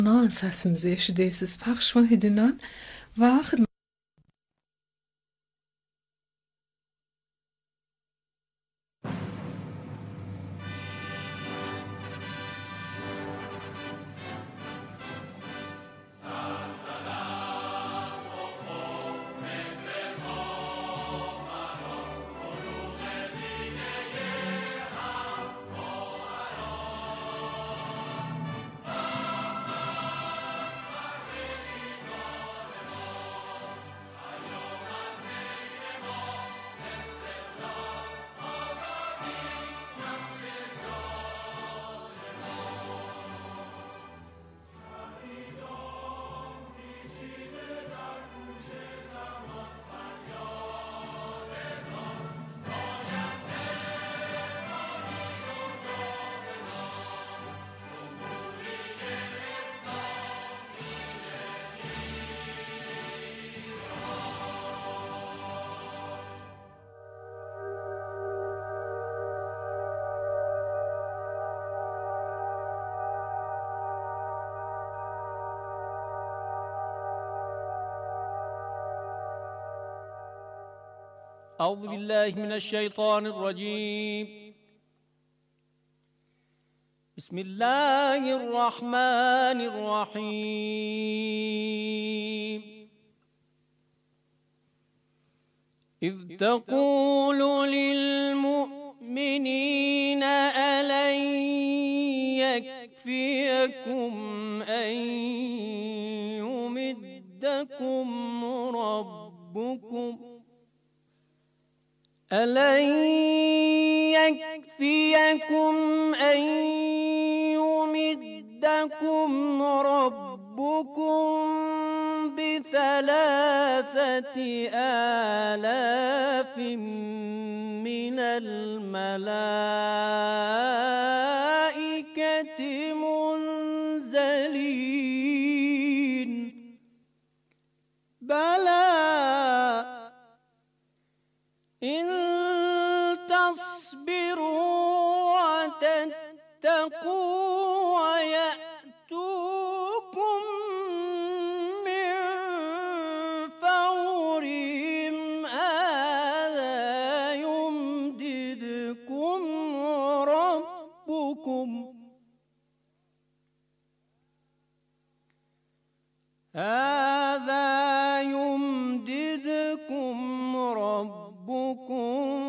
Səsimizi eşidirsiniz. Pəxş Vahidindən və xidmət أعوذ بالله من الشيطان الرجيم. بسم الله الرحمن الرحيم. إذ تقول للمؤمنين ألن يكفيكم أن يمدكم ربكم ب3 آلاف من الملائكة منزلين؟ بلى إن تصبروا وتتقوا ويأتوكم من فورهم هذا يمددكم ربكم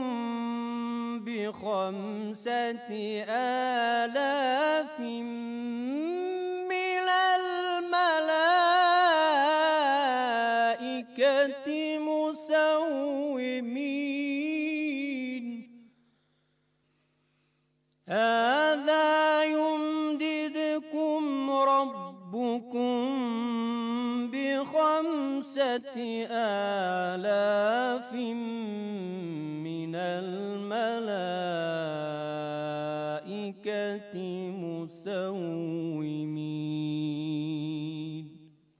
ب5 آلاف من الملائكة مسومين. هذا يمددكم ربكم ب5 آلاف من الملائكة مسومين.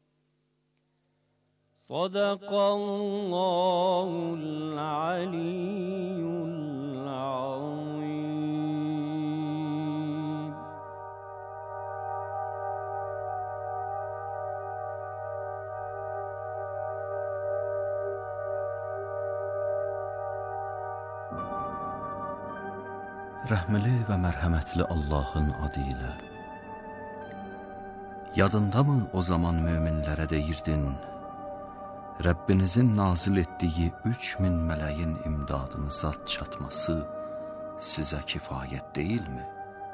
صدق الله العلي العظيم. Rəhmli və mərhəmətli Allahın adı ilə. Yadındamı o zaman möminlərə deyirdin, Rəbbinizin nazil etdiyi 3000 mələyin imdadınıza çatması sizə kifayət deyilmi?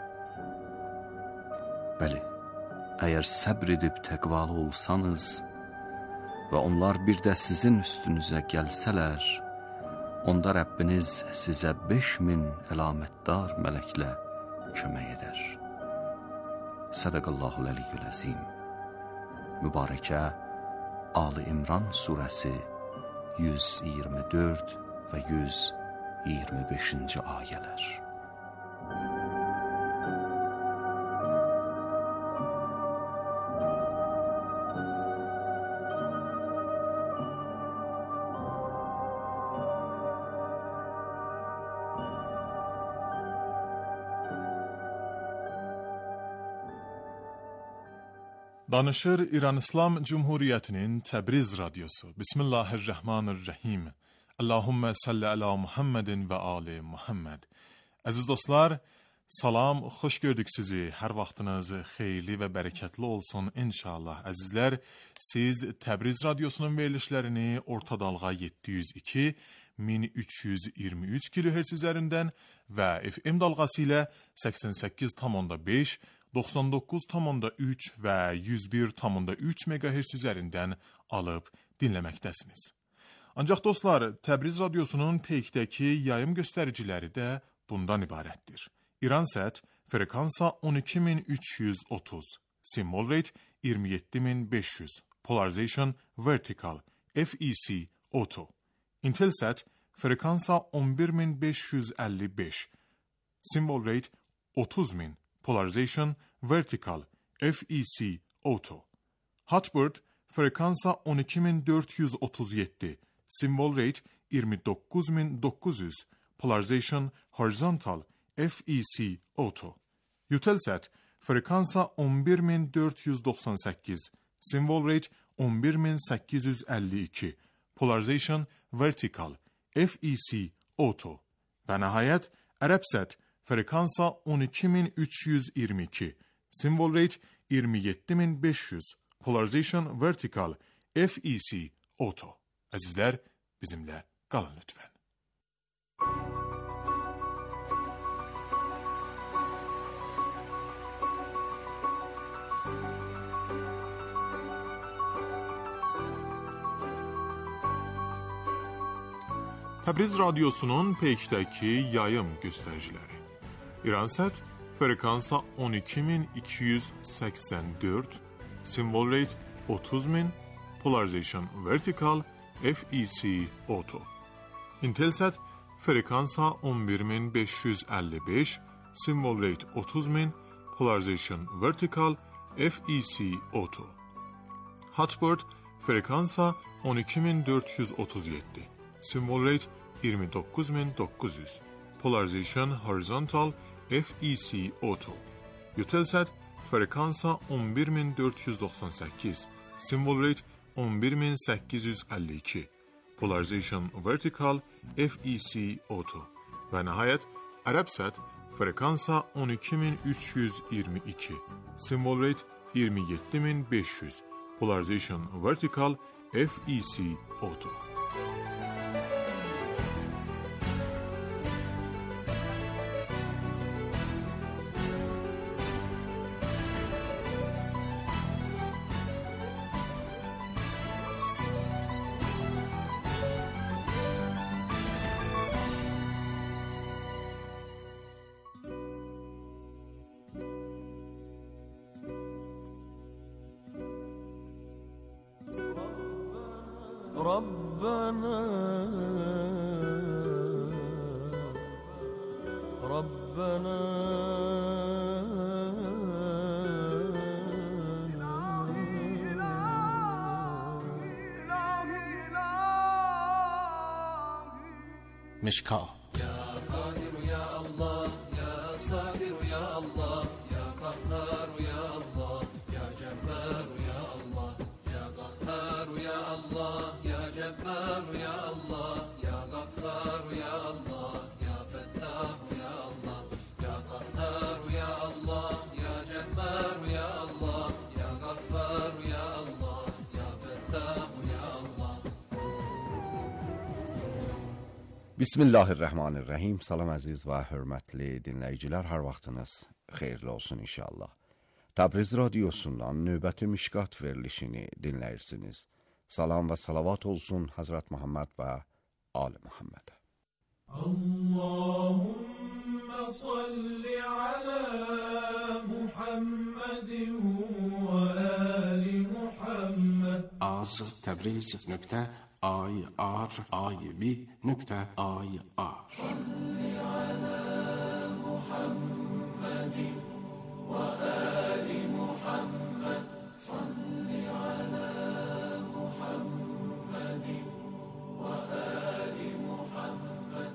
Bəli, əgər səbr edib təqvalı olsanız və onlar bir də sizin üstünüzə gəlsələr, onda Rəbbiniz sizə 5000 əlamətdar mələklə kömək edər. Sədəqəllahul əliyyül əzim. Mübarəkə Ali İmran surəsi 124 və 125-ci ayələr. Danışır İran İslam Cumhuriyyətinin Təbriz radiosu. Bismillahirrahmanirrahim. Allahümme salli ala Muhammedin ve ali Muhammed. Əziz dostlar, salam, xoş gördük sizi. Hər vaxtınız xeyirli və bərəkətli olsun inşallah. Əzizlər, siz Təbriz radiosunun verilişlərini orta dalğa 702 1323 kHz üzərindən və FM dalğası ilə 88,5 99,3 və 101,3 MHz üzərindən alıb dinləməkdəsiniz. Ancaq dostlar, Təbriz radiosunun peykdəki yayım göstəriciləri də bundan ibarətdir. İransat frekansa 12330, symbol rate 27500, polarization vertical, FEC auto. Intelsat frekansa 11555, symbol rate 30000, polarization vertical, FEC auto. Hotbird frekansa 12437, symbol rate 29900, polarization horizontal, FEC auto. Eutelsat frekansa 11498, symbol rate 11852, polarization vertical, FEC auto. Və nəhayət Arabsat frekansa 12322, symbol rate 27500, polarization vertical, FEC auto. Əzizlər, bizimlə qalın lütfən. Təbriz radiosunun peykdəki yayım göstəriciləri. İransat frekansa 12284, symbol rate 30000, polarization vertical, FEC auto. Intelsat frekansa 11555, symbol rate 30000, polarization vertical, FEC auto. Hotbird frekansa 12437, symbol rate 29900, polarization horizontal, FEC auto. Eutelsat frekansa 11498, symbol rate 11852, polarization vertical, FEC auto. Və nəhayət Arabsat frekansa 12322, symbol rate 27500, polarization vertical, FEC auto. مشکا يا قادر يا الله يا صابر يا الله يا قهار يا الله يا جبار يا الله يا قهار يا الله يا جبار يا الله يا غفار يا الله يا فتاح يا الله يا قهار يا الله يا جبار يا الله يا غفار يا الله يا فتاح يا الله. Bismillahirrahmanirrahim. Salam əziz və hörmətli dinləyicilər, hər vaxtınız xeyirli olsun inşallah. Təbriz radiosundan növbəti mişqat verilişini dinləyirsiniz. Salam və salavat olsun Həzrət Muhammed və Ali Muhammedə. Allahümme salli ala Muhammedin və ali Muhammed. az Tabriz.ir.ir. Salli ala Muhammedin və ali Muhammed. Salli ala Muhammedin və ali Muhammed.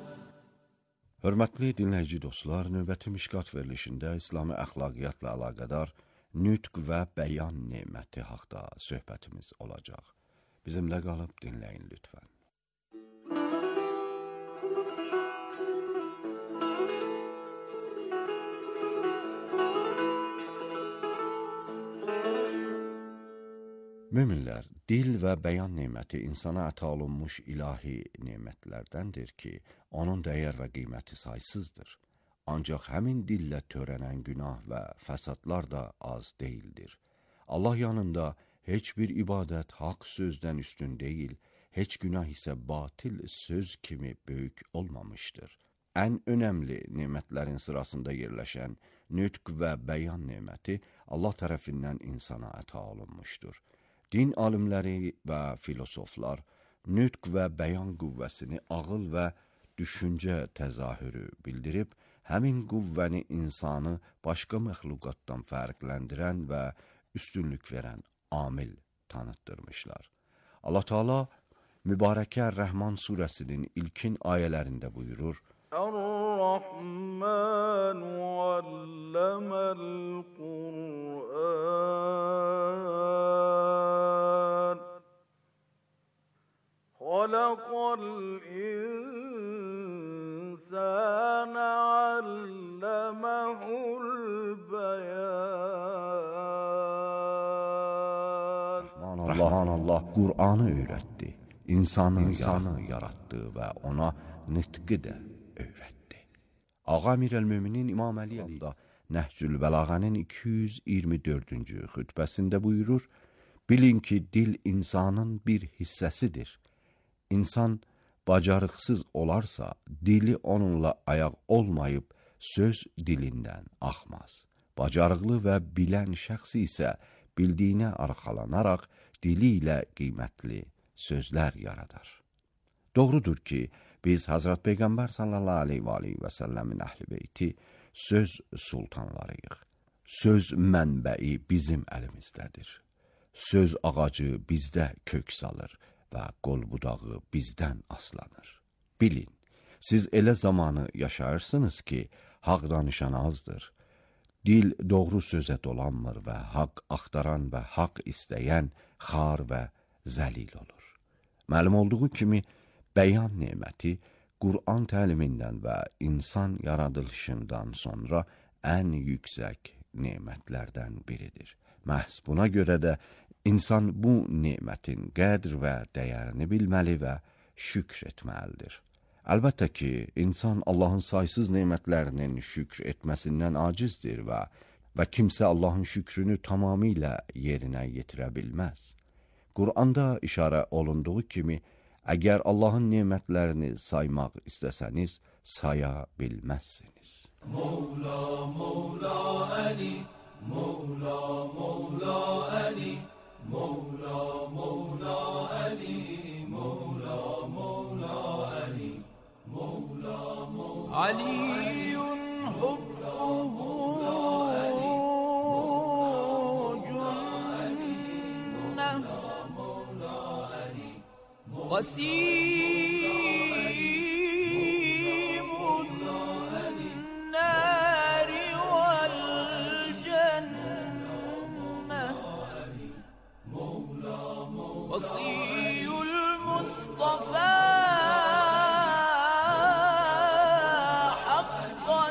Hörmətli dinləyici dostlar, növbəti mişqat verilişində İslami əxlaqiyyatla əlaqədar nütq və bəyan neməti haqda söhbətimiz olacaq. Bizimlə qalıb dinləyin lütfən. Möminlər, dil və bəyan neməti insana əta olunmuş ilahi nemətlərdəndir ki, onun dəyər və qiyməti saysızdır. Ancaq həmin dillə törənən günah və fəsadlar da az deyildir. Allah yanında heç bir ibadət haqq sözdən üstün deyil, heç günah isə batil söz kimi böyük olmamışdır. Ən önəmli nemətlərin sırasında yerləşən nütq və bəyan neməti Allah tərəfindən insana əta olunmuşdur. Din alimləri və filosoflar nütq və bəyan qüvvəsini ağıl və düşüncə təzahürü bildirib, həmin qüvvəni insanı başqa məxluqatdan fərqləndirən və üstünlük verən amil tanıtdırmışlar. Allah Teala Mübarəkə Rəhman surəsinin ilkin ayələrində buyurur: Er-Rahman allamel Kur'an Halaqal insana allamehul bayan. Allah Qur'anı öyrətdi, insanı yaratdı və ona nitqi də öyrətdi. Ağa Əmir el-Möminin İmam Əli da Nəhcül Bəlağənin 224-cü xütbəsində buyurur: Bilin ki, dil insanın bir hissəsidir. İnsan bacarıqsız olarsa, dili onunla ayaq olmayıb, söz dilindən axmaz. Bacarıqlı və bilən şəxsi isə bildiyinə arxalanaraq, dili ilə qiymətli sözlər yaradar. Doğrudur ki, biz Hazret Peyğəmbər sallallahu aleyhi və səlləmin əhl-i beyti söz sultanlarıyıq. Söz mənbəyi bizim əlimizdədir. Söz ağacı bizdə kök salır və qol budağı bizdən aslanır. Bilin, siz elə zamanı yaşayırsınız ki, haqq danışan azdır. Dil doğru sözə dolanmır və haqq axtaran və haqq istəyən xar və zəlil olur. Məlum olduğu kimi, bəyan neməti Qur'an təlimindən və insan yaradılışından sonra ən yüksək nemətlərdən biridir. Məhz buna görə də insan bu nemətin qədr və dəyərini bilməli və şükr etməlidir. Əlbəttə ki, insan Allahın saysız nemətlərinin şükr etməsindən acizdir və kimsə Allahın şükrünü tamamilə yerinə yetirə bilməz. Qur'anda işarə olunduğu kimi, əgər Allahın nemətlərini saymaq istəsəniz, saya bilməzsiniz. Mevla, Mevla Ali, Mevla, Mevla Ali, Mevla, Mevla Ali, Mevla, Mevla Ali, Mevla, Mevla Aliyun hubbuhu وسيم النار والجنة وصي المصطفى حقا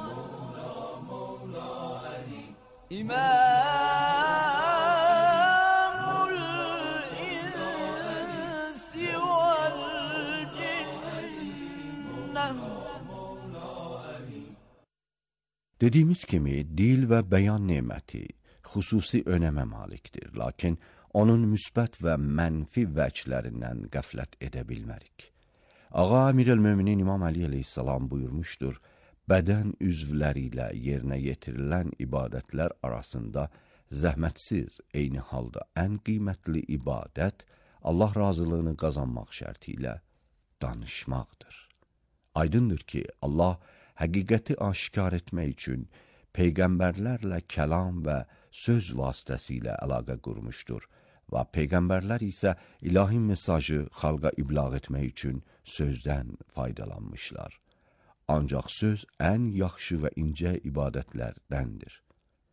Dediyimiz kimi, dil və bəyan neməti xüsusi önəmə malikdir, lakin onun müsbət və mənfi vəclərindən qəflət edə bilmərik. Ağa Əmir el-Möminin İmam Əli əleyhissalam buyurmuşdur, bədən üzvləri ilə yerinə yetirilən ibadətlər arasında zəhmətsiz, eyni halda ən qiymətli ibadət Allah razılığını qazanmaq şərti ilə danışmaqdır. Aydındır ki, Allah həqiqəti aşkar etmək üçün peyğəmbərlərlə kəlam və söz vasitəsilə əlaqə qurmuşdur və peyğəmbərlər isə ilahi mesajı xalqa iblağ etmək üçün sözdən faydalanmışlar. Ancaq söz ən yaxşı və incə ibadətlərdəndir.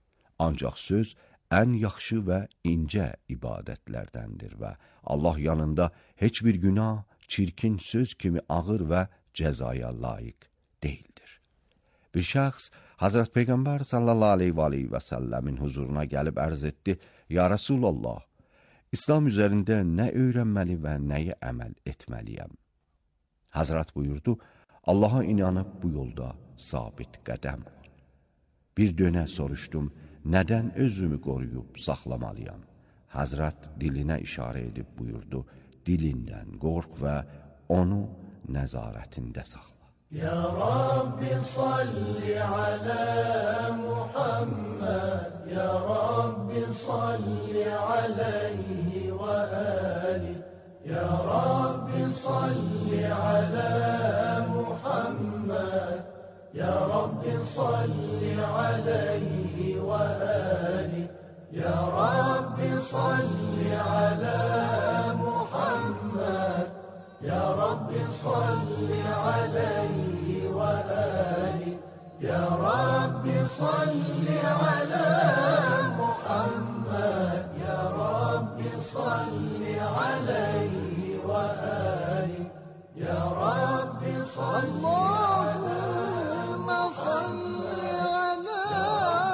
Ancaq söz ən yaxşı və incə ibadətlərdəndir və Allah yanında heç bir günah, çirkin söz kimi ağır və cəzaya layiq deyildir. Bir şəxs Hazret Peyğəmbər sallallahu aleyhi və səlləmin huzuruna gəlib ərz etdi: Ya Rasulallah, İslam üzərində nə öyrənməli və nəyə əməl etməliyəm? Hazret buyurdu: Allaha inanıb bu yolda sabit qədəm ol. Bir dönə soruşdum, nədən özümü qoruyub saxlamalıyam? Hazret dilinə işarə edib buyurdu: dilindən qorx və onu nəzarətində saxla. Ya Rabbi salli ala Muhammed, Ya Rabbi salli alayhi və ali, Ya Rabbi salli ala Muhammed, Ya Rabbi salli alayhi və ali, Ya Rabbi salli ala Muhammed, Ya Rabbi salli alayhi və ali, Ya Rabbi salli ala Muhammed, Ya Rabbi salli alayhi və ali, Ya Rabbi salli Allahümme salli ala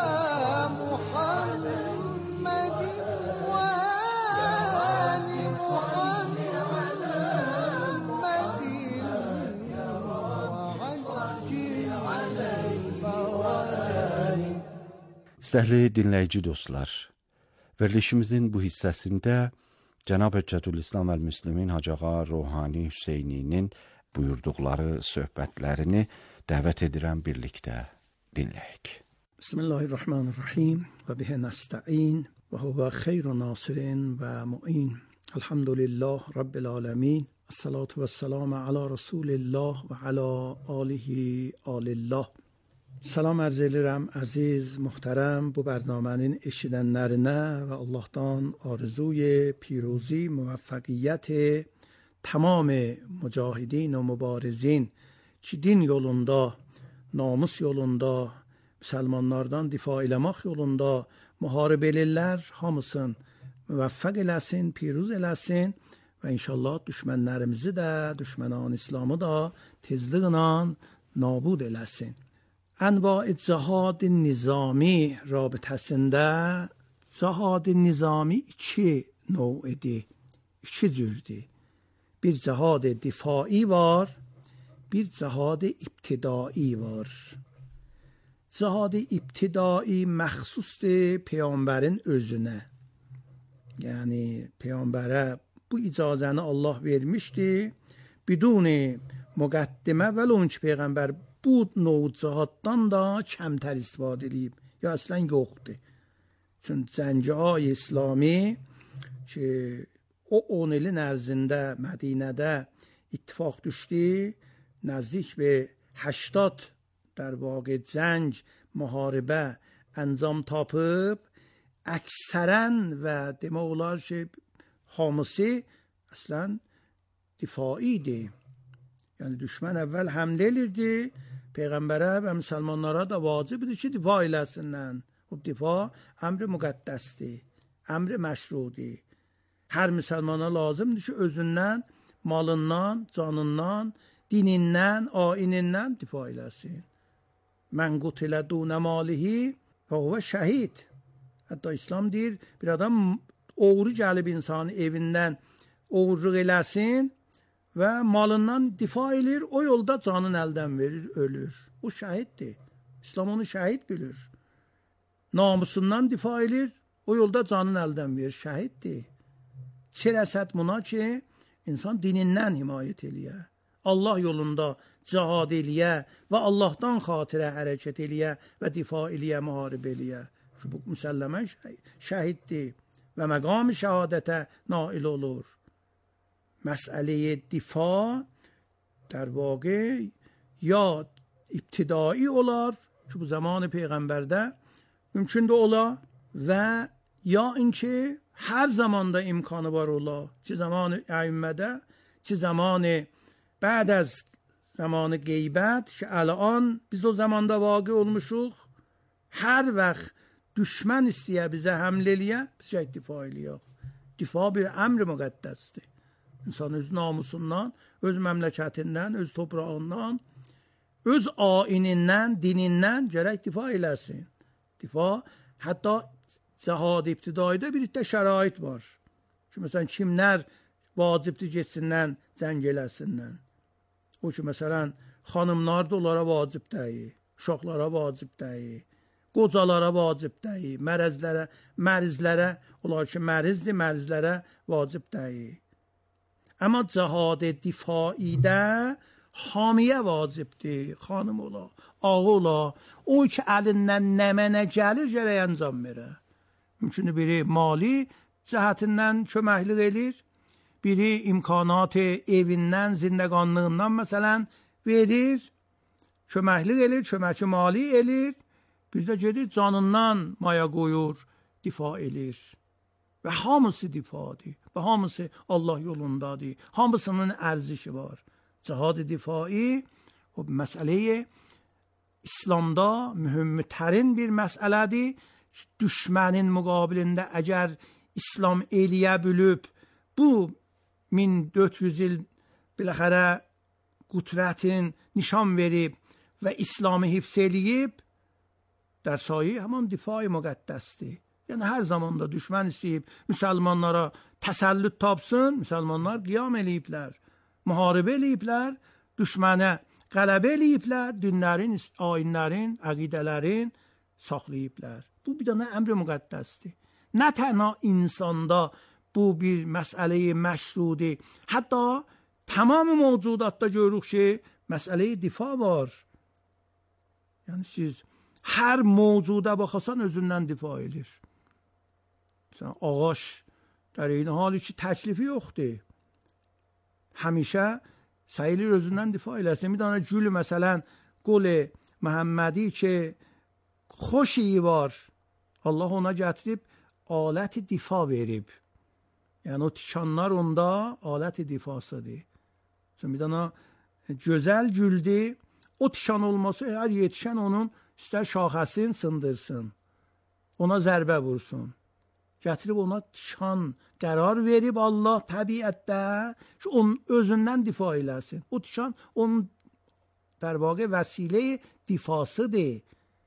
Muhammedin və ali İstəhli dinləyici dostlar, verilişimizin bu hissəsində Cənab Hüccətülislam əl-Müslimin Hacı Ağa Ruhani Hüseyninin buyurduqları söhbətlərini dəvət edirəm, birlikdə dinləyək. Bismillahirrahmanirrahim və bihə nəstəin və huvə xeyru nasirin və mu'in. Elhamdülillah Rabbil aləmin. Əssalatu və səlamə alə Rasulillah və alə alihi alillah. Salam ərz edirəm, əziz, muhterəm, bu bərnamənin eşidənlərinə və Allahdan arzuy pirozi, müvəffəqiyyət tamam mücahidin və mübarizin ki din yolunda, namus yolunda, müsəlmanlardan difa eləmək yolunda müharibəlilər hamısın müvəffəq eləsin, piruz eləsin və inşallah düşmənlərimizi də, düşmənan İslamı da tezliklə nabud eləsin. Enva cihad nizami rabitəsində cihad nizami iki növdir, iki cürdür. Bir cihad difai var, bir cihad ibtidai var. Cihad ibtidai məxsusdur Peyğəmbərin özünə. Yəni Peyğəmbərə bu icazəni Allah vermişdi. Bidun müqəddimə vəlon ki Peyğəmbər bu növ cihaddan da kəmtər istifadə edib, ya əslən yoxdur. Çünki Cəngə-i İslami ki o 10 ilin ərzində Mədinədə ittifaq düşdü, nəzdik və 80 در واقع جنگ محاربه انجام tapıb əksərən və demək olar ki hamısı əslən difaidir. Yəni düşmən əvvəl həmlə edirdi, Peyğəmbərə və müsəlmanlara da vacibdir ki difa eləsinlər. O difa əmr müqəddəsdir, əmr məşrudur. Hər müsəlmana lazımdır ki özündən, malından, canından, dinindən, ayinindən difa eləsin. Mən qutilə dunə malihi və huvə şəhid. Hətta İslam deyir, bir adam oğru gəlib insanın evindən oğurluq eləsin və malından difa edir, o yolda canın əldən verir, ölür. O şəhiddir. İslam onu şəhid bilir. Namusundan difa edir, o yolda canın əldən verir, şəhiddir. Çə rəsəd buna ki, insan dinindən himayət eləyə, Allah yolunda cihad eləyə və Allahdan xatirə hərəkət eləyə və difa eləyə, müharibə eləyə. Bu müsəlləmən şəhiddir və məqam şəhadətə nail olur. Məsələyə difa در واقع یا ابتدایی olar ki bu zaman Peyğəmbərdə mümkündür ola və ya inki hər zamanda imkanı var ola ki zaman əyimmədə ki zamanı بعد از زمان غیبت که الان biz o zamanda vaqe olmuşuq hər vaxt düşmən istəyə bizə həmlə eləyə, biz gərək difaa eləyək. Difa bir əmr müqəddəsdir. İnsan öz namusundan, öz məmləkətindən, öz toprağından, öz ayinindən, dinindən gərək difa eləsin. Difa, hətta cihad ibtidaidə bir də şərait var. Ki, məsələn, kimlər vacibdir getsinlər, cəng eləsinlər. O ki, məsələn, xanımlar da onlara vacib deyil, uşaqlara vacib deyil, qocalara vacib deyil, mərizlərə, onlar ki, mərizdir, mərizlərə vacib deyil. Amma cihad difaidə hamiyə vacibdir, xanım ola, ağa ola, o ki, əlindən nəmənə gəlir, gərək əncam verə. Mümkün biri mali cəhətindən köməklik edir, biri imkanat evindən, zindəqanlığından məsələn verir, köməklik edir, köməki mali edir, bir də gedir canından maya qoyur, difa edir. Və hamısı difadır, və hamısı Allah yolundadır, hamısının ərzişi var. Cihad difai o məsələyi İslamda mühümmətərin bir məsələdir. Düşmənin müqabilində əgər İslam eləyə bilib, bu 1400 il biləxərə qüdrətin nişan verib və İslamı hifz eləyib, در سایه همان دفاع مقدسdir. Yəni hər zamanda düşmən istəyib müsəlmanlara təsəllüt tapsın, müsəlmanlar qiyam eləyiblər, müharibə eləyiblər, düşmənə qələbə eləyiblər, dinlərin, ayinlərin, əqidələrin saxlayıblər. Bu bir dənə əmr müqəddəsdir. Nə tənha insanda bu bir məsələyi məşrudir. Hətta tamam mövcudatda görürük ki, məsələyi difa var. Yəni siz hər mövcuda baxasan özündən difa edir. Məsələn, ağac در این حالی ki təklifi yoxdur. Həmişə səyilir özündən difa eləsin. Bir dənə gül məsələn, qol Məhəmmədi ki, xoş iyi var. Allah ona gətirib alət difa verib. Yəni o tikanlar onda alət difasıdır. Bir dənə gözəl güldür. O tikan olması hər yetişən onun istər şaxəsini sındırsın. Ona zərbə vursun. Gətirib ona tikan qərar verib Allah təbiətdə ki, onun özündən difa eləsin. O tikan onun در واقع وسیله difasıdır.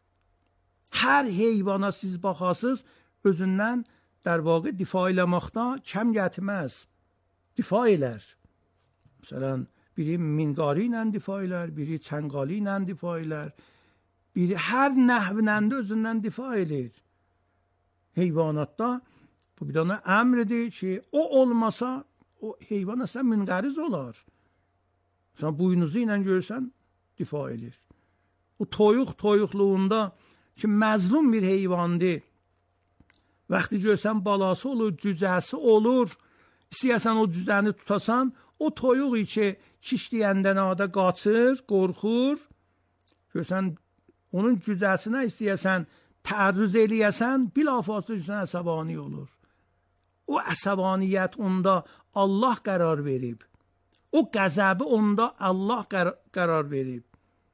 Hər heyvana siz baxasınız, özündən در واقع difa eləməkdə kəm gətirməz. Difa elər. Məsələn, biri minqari ilə difa elər, biri çənqali ilə difa elər, biri hər nəhvləndə özündən difa edir. Heyvanatda bu bir dənə əmrdir ki, o olmasa, o heyvan əslən minqəriz olar. Sən buynuzu ilə görsən, difa edir. O toyuqluğunda ki, məzlum bir heyvandır. Vaxtı görsən, balası olur, cüzəsi olur. İstəyəsən o cüzəni tutasan, o toyuq ki, kişliyəndə nədə qaçır, qorxur. Görsən, onun cüzəsinə istəyəsən, tərrüz eləyəsən, bilafasla görsən, əsəbani olur. O əsəbaniyyət onda Allah qərar verib. O qəzəbi onda Allah qərar verib.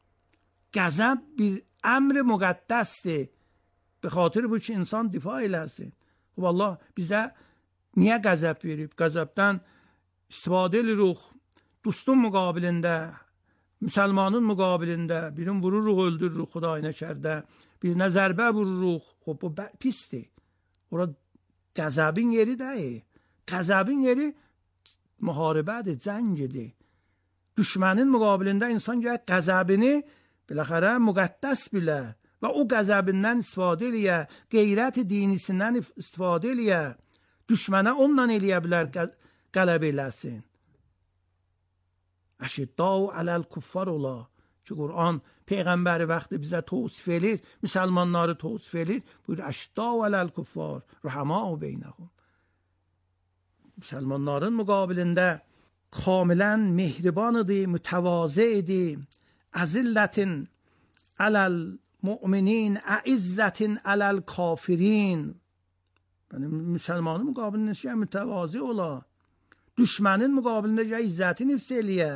Qəzəb bir əmr müqəddəsdir. Be xatir bu ki, insan difa eləsin. Xub Allah bizə niyə qəzəb verib? Qəzəbdən istifadə edirik. Dostun müqabilində, müsəlmanın müqabilində, birini vururuq, öldürürük Xuday nəkərdə, birinə zərbə vururuq. Xub bu pisdir. Orada qəzəbin yeri deyil. Qəzəbin yeri müharibədir, cəngidir. Düşmənin müqabilində insan gəlir qəzəbini biləxərə müqəddəs bilə və o qəzəbindən istifadə eləyə, qeyrət dinisindən istifadə eləyə, düşmənə onunla eləyə bilər, qələb eləsin. Əşiddau aləl kuffar ola ki, Qur'an Peyğəmbəri vaxtı bizə təvsif edir, müsəlmanları təvsif edir, buyur əşiddau aləl kuffar, rəhəmau beynəhum. Müsəlmanların müqabilində kamilən mehribanıdır, mütəvazıdır, əzillətin aləl müminin, əizzətin aləl kafirin. Yəni, müsəlmanın müqabilində mütəvazı ola. Düşmənin müqabilində izzətini hifz eləyə.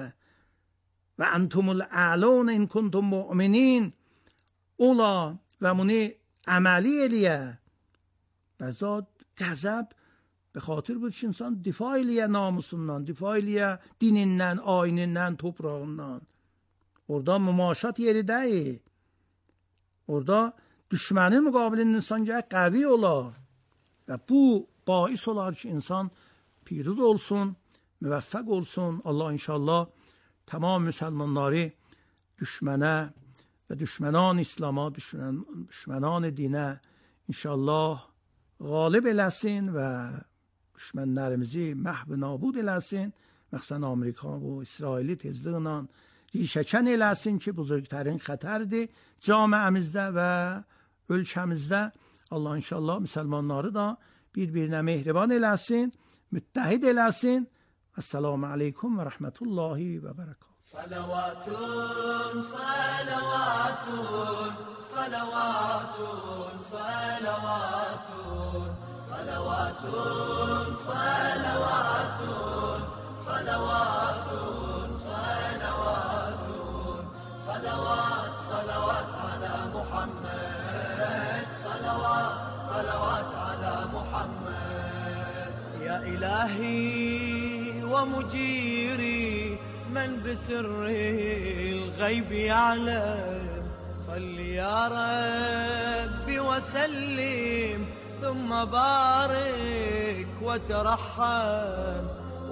Və əntumul əlun in kuntum müminin ola və bunu عملی الیه برزاد غضب به خاطر بود ki insan difaa eləyə namusundan, difaa eləyə dinindən, ayinindən, toprağından. Orada mümaşat yeri deyil. Orada düşmənin müqabilində insan gərək qavi olar. Və bu bais olar ki, insan پیروز olsun, müvəffəq olsun. Allah inşallah tamam müsəlmanları düşmənə və düşmənan İslama, düşmənan dinə inşallah qalib eləsin və düşmənlərimizi məhv nabud eləsin. Məxsən Amerika və İsraili tezliklə rişəkən eləsin ki, buzurgtərin xətərdir camiəmizdə və ölkəmizdə. Allah inşallah müsəlmanları da bir-birinə mehriban eləsin, müttəhid eləsin. Esselamu aleyküm və rəhmətullahi və bərəkatuhu. Salavatun, salavatun, salavatun, salavatun, salavatun, salavatun, salavatun, salavatun, salavat, salavat ala Muhammed, salavat, salavat ala Muhammed. Ya ilahi ve mujiri من بسر الغيب يعلم صل يا ربي وسلم ثم بارك وترحم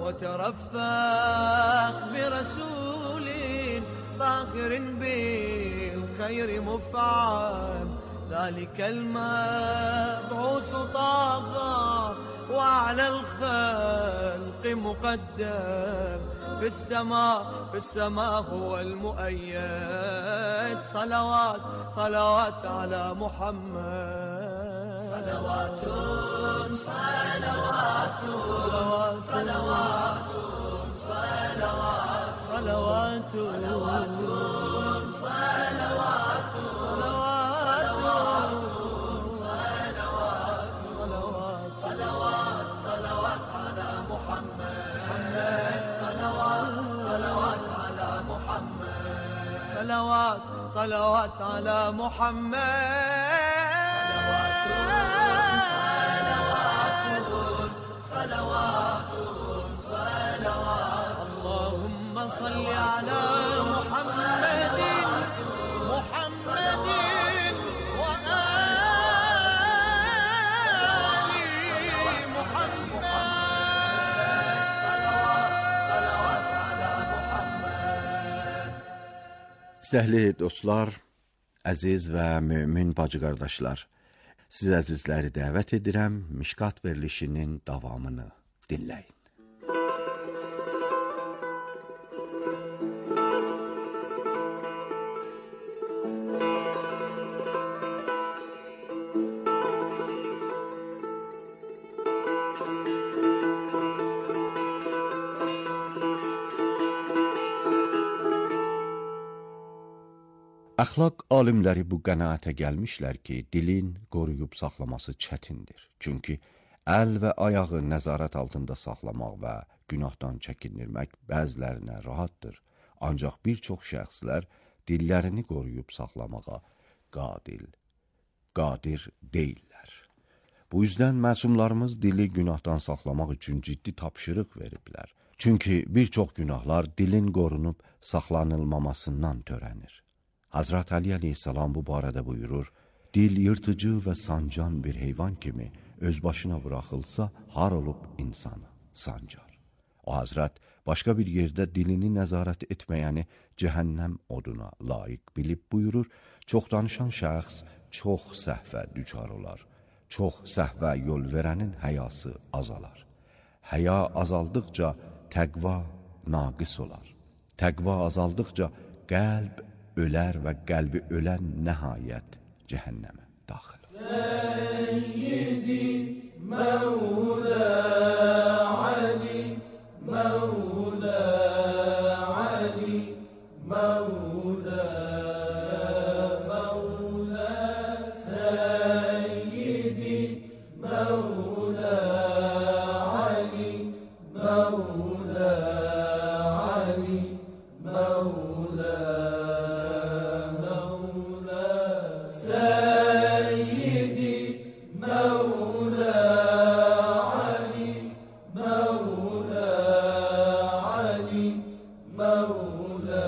وترفق برسول طاهر بالخير مفعم ذلك المبعوث طاغى وعلى الخلق مقدم في السماء هو المؤيد صلوات صلوات على محمد صلوات صلوات صلوات صلوات صلوات صلوات صلوات صلوات صلوات على محمد صلوات صلوات على محمد صلوات صلوات على محمد صلوات صلوات اللهم صل على محمد محمد İstəhli dostlar, əziz və mömin bacı qardaşlar, siz əzizləri dəvət edirəm, Mişkat verilişinin davamını dinləyin. Əxlaq alimləri bu qənaətə gəlmişlər ki, dilin qoruyub saxlaması çətindir. Çünki əl və ayağı nəzarət altında saxlamaq və günahdan çəkindirmək bəzilərinə rahatdır. Ancaq bir çox şəxslər dillərini qoruyub saxlamağa qadir deyillər. Bu yüzdən məsumlarımız dili günahdan saxlamaq üçün ciddi tapşırıq veriblər. Çünki bir çox günahlar dilin qorunub saxlanılmamasından törənir. Hazrat Ali aleyhissalam bu barədə buyurur, dil yırtıcı və sancan bir heyvan kimi öz başına bıraxılsa, har olub insanı sancar. O Hazrat başqa bir yerdə dilini nəzarət etməyəni cəhənnəm oduna layiq bilib buyurur, çox danışan şəxs çox səhvə düçar olar. Çox səhvə yol verənin həyası azalar. Həya azaldıqca təqva naqis olar. Təqva azaldıqca qəlb ölər və qəlbi ölən nəhayət cəhənnəmə daxil. Səyyidi Məvlə Ali, Məvlə Ali, Məvlə, Məvlə, Səyyidi Məvlə Ali, Məvlə Ali, Məvlə. Say مولى علي مولى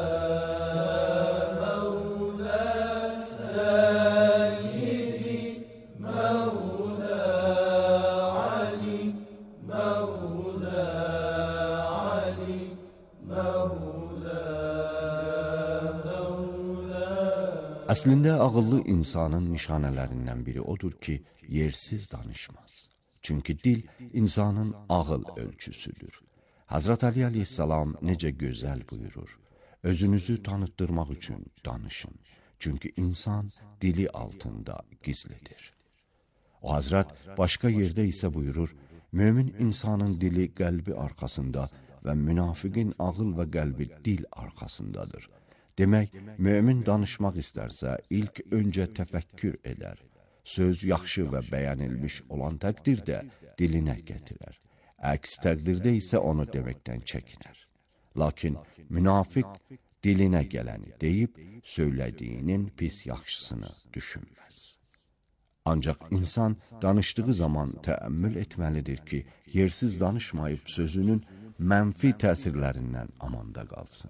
سيدي مولى علي مولى علي مولى Əslində ağıllı insanın nişanələrindən biri odur ki, yersiz danışmaz. Çünki dil insanın ağıl ölçüsüdür. Hazret Ali aleyhissalam necə gözəl buyurur: özünüzü tanıtdırmaq üçün danışın. Çünki insan dili altında gizlidir. O Hazret başqa yerdə isə buyurur: mömin insanın dili qəlbi arxasında və münafiqin ağıl və qəlbi dil arxasındadır. Demək, mömin danışmaq istərsə ilk öncə təfəkkür edər. Söz yaxşı və bəyənilmiş olan təqdirdə dilinə gətirər. Əks təqdirdə isə onu deməkdən çəkinər. Lakin münafiq dilinə gələni deyib, söylədiyinin pis yaxşısını düşünməz. Ancaq insan danışdığı zaman təəmmül etməlidir ki, yersiz danışmayıb sözünün mənfi təsirlərindən amanda qalsın.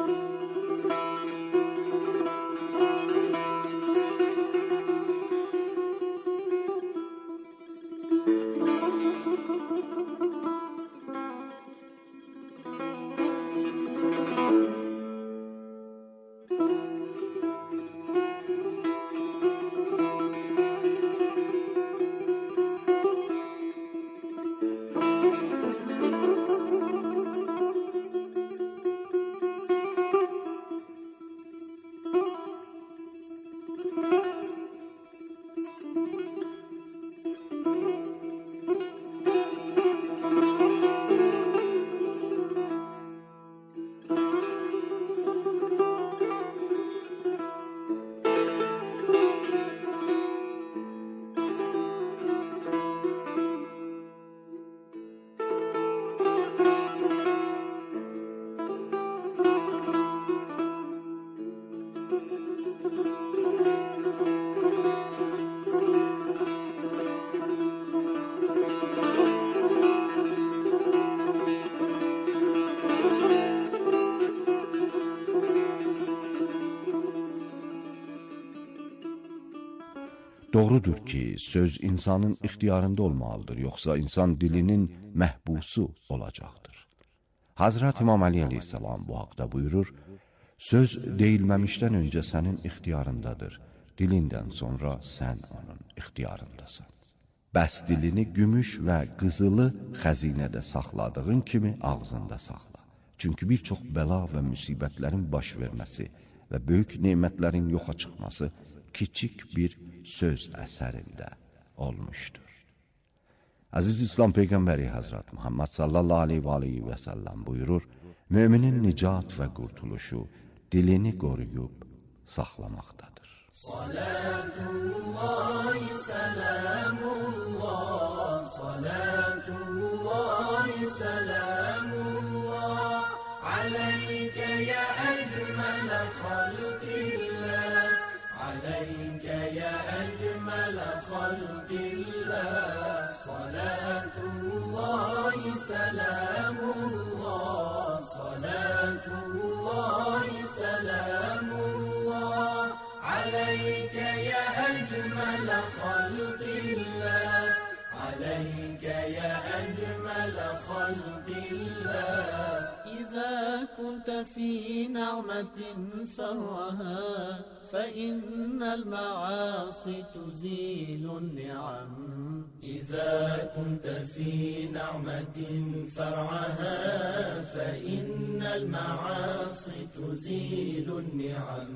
Doğrudur ki, söz insanın ixtiyarında olmalıdır, yoxsa insan dilinin məhbusu olacaqdır. Hazret İmam Ali aleyhissalam bu haqda buyurur: söz deyilməmişdən öncə sənin ixtiyarındadır, dilindən sonra sən onun ixtiyarındasan. Bəs dilini gümüş və qızılı xəzinədə saxladığın kimi ağzında saxla. Çünki bir çox bəla və müsibətlərin baş verməsi və böyük nemətlərin yoxa çıxması kiçik bir söz əsərində olmuşdur. Aziz İslam Peyğəmbəri Hazret Muhammed sallallahu aleyhi və səlləm buyurur: müminin nicat və qurtuluşu dilini qoruyub saxlamaqdadır. Salatullahi selamullah, salatullahi selamullah, aleyke ya ecmele halqillah, aleyke ya ecmele halqillah, salatullahi selamullah, salatullahi selamullah, aleyke ya ecmele halqillah, aleyke ya ecmele halqillah. إذا كنت في نعمة فرها فإن المعاصي تزيل النعم. إذا كنت في نعمة فرعها فإن المعاصي تزيل النعم.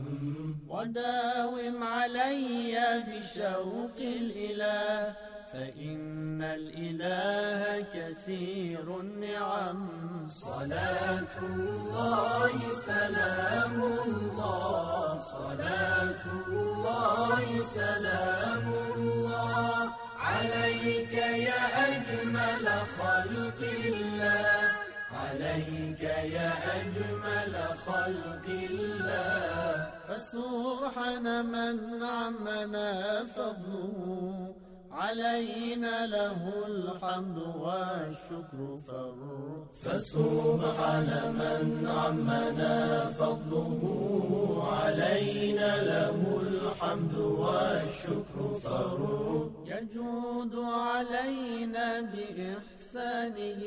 وداوم علي بشوق الإله فإن الإله كثير النعم. صلاة الله سلام الله، صلاة الله سلام الله، عليك يا أجمل خلق الله، عليك يا أجمل خلق الله. فسبحان من عمنا فضله علينا له الحمد والشكر فرد فسبحان من عمنا فضله علينا له الحمد والشكر فرد يجود علينا بإحسانه